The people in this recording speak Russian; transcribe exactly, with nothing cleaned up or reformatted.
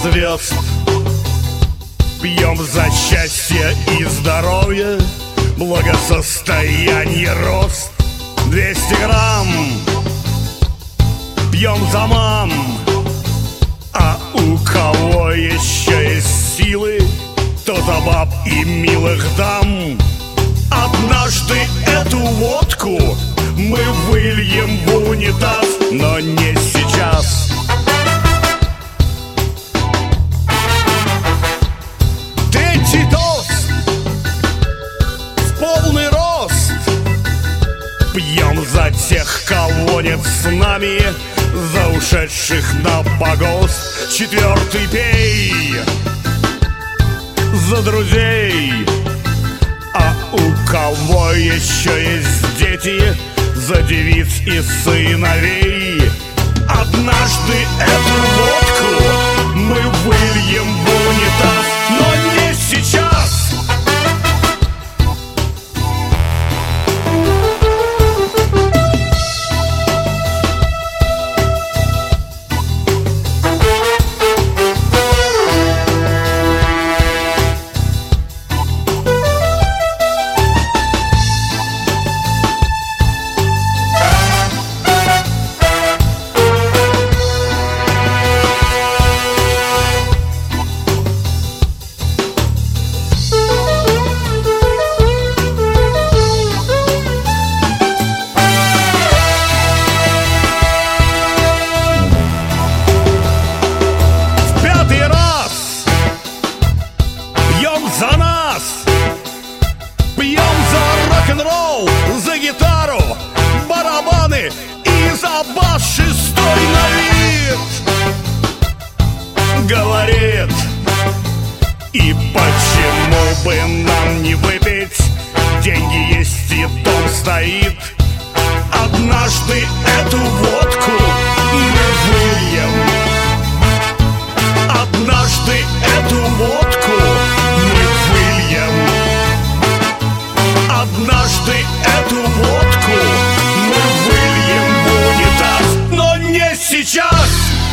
звезд. Пьем за счастье и здоровье, благосостояние, рост. Двести грамм пьем за мам. А у кого еще есть силы, тот о баб и милых дам. Однажды эту водку мы выльем в унитаз, но не сейчас. Третий тост в полный рост. Пьем за тех, кого нет с нами, за ушедших на погост. Четвертый пей за друзей. А у кого еще есть дети, за девиц и сыновей. Однажды эту водку мы выльем в унитаз, но не сейчас. За нас! Пьем за рок-н-ролл, за гитару, барабаны и за бас шестой на вид. Говорит, и почему бы нам не выпить? Деньги есть и дом стоит. Однажды эту водку мы выльем. Однажды эту водку Однажды эту водку мы выльем в унитаз, но не сейчас.